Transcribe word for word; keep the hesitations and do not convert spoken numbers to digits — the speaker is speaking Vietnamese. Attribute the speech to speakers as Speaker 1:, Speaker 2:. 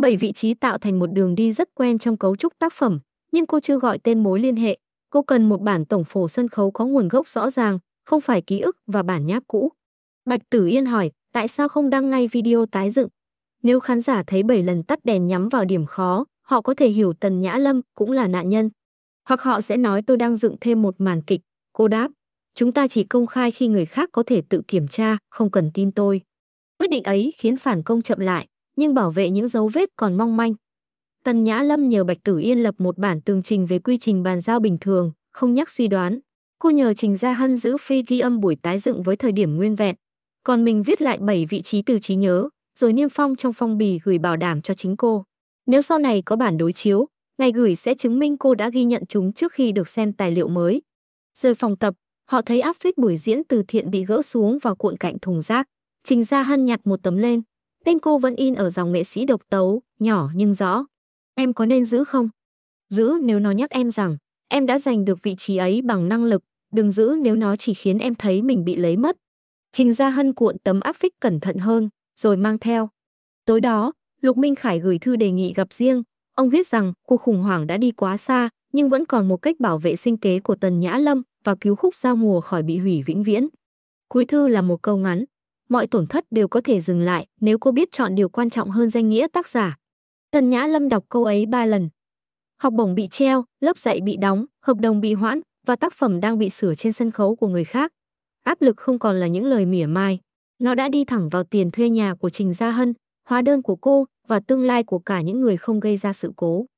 Speaker 1: Bảy vị trí tạo thành một đường đi rất quen trong cấu trúc tác phẩm, nhưng cô chưa gọi tên mối liên hệ. Cô cần một bản tổng phổ sân khấu có nguồn gốc rõ ràng, không phải ký ức và bản nháp cũ. Bạch Tử Yên hỏi, tại sao không đăng ngay video tái dựng? Nếu khán giả thấy bảy lần tắt đèn nhắm vào điểm khó, họ có thể hiểu Tần Nhã Lâm cũng là nạn nhân. Hoặc họ sẽ nói tôi đang dựng thêm một màn kịch. Cô đáp, chúng ta chỉ công khai khi người khác có thể tự kiểm tra, không cần tin tôi. Quyết định ấy khiến phản công chậm lại, nhưng bảo vệ những dấu vết còn mong manh. Tần Nhã Lâm nhờ Bạch Tử Yên lập một bản tường trình về quy trình bàn giao bình thường, không nhắc suy đoán. Cô nhờ Trình Gia Hân giữ phê ghi âm buổi tái dựng với thời điểm nguyên vẹn. Còn mình viết lại bảy vị trí từ trí nhớ, rồi niêm phong trong phong bì gửi bảo đảm cho chính cô. Nếu sau này có bản đối chiếu, ngày gửi sẽ chứng minh cô đã ghi nhận chúng trước khi được xem tài liệu mới. Rời phòng tập, họ thấy áp phích buổi diễn từ thiện bị gỡ xuống vào cuộn cạnh thùng rác. Trình Gia Hân nhặt một tấm lên. Tên cô vẫn in ở dòng nghệ sĩ độc tấu, nhỏ nhưng rõ. Em có nên giữ không? Giữ nếu nó nhắc em rằng em đã giành được vị trí ấy bằng năng lực, đừng giữ nếu nó chỉ khiến em thấy mình bị lấy mất. Trình Gia Hân cuộn tấm áp phích cẩn thận hơn, rồi mang theo. Tối đó, Lục Minh Khải gửi thư đề nghị gặp riêng. Ông viết rằng cuộc khủng hoảng đã đi quá xa, nhưng vẫn còn một cách bảo vệ sinh kế của Tần Nhã Lâm và cứu khúc giao mùa khỏi bị hủy vĩnh viễn. Cuối thư là một câu ngắn. Mọi tổn thất đều có thể dừng lại nếu cô biết chọn điều quan trọng hơn danh nghĩa tác giả. Tần Nhã Lâm đọc câu ấy ba lần. Học bổng bị treo, lớp dạy bị đóng, hợp đồng bị hoãn và tác phẩm đang bị sửa trên sân khấu của người khác. Áp lực không còn là những lời mỉa mai. Nó đã đi thẳng vào tiền thuê nhà của Trình Gia Hân, hóa đơn của cô và tương lai của cả những người không gây ra sự cố.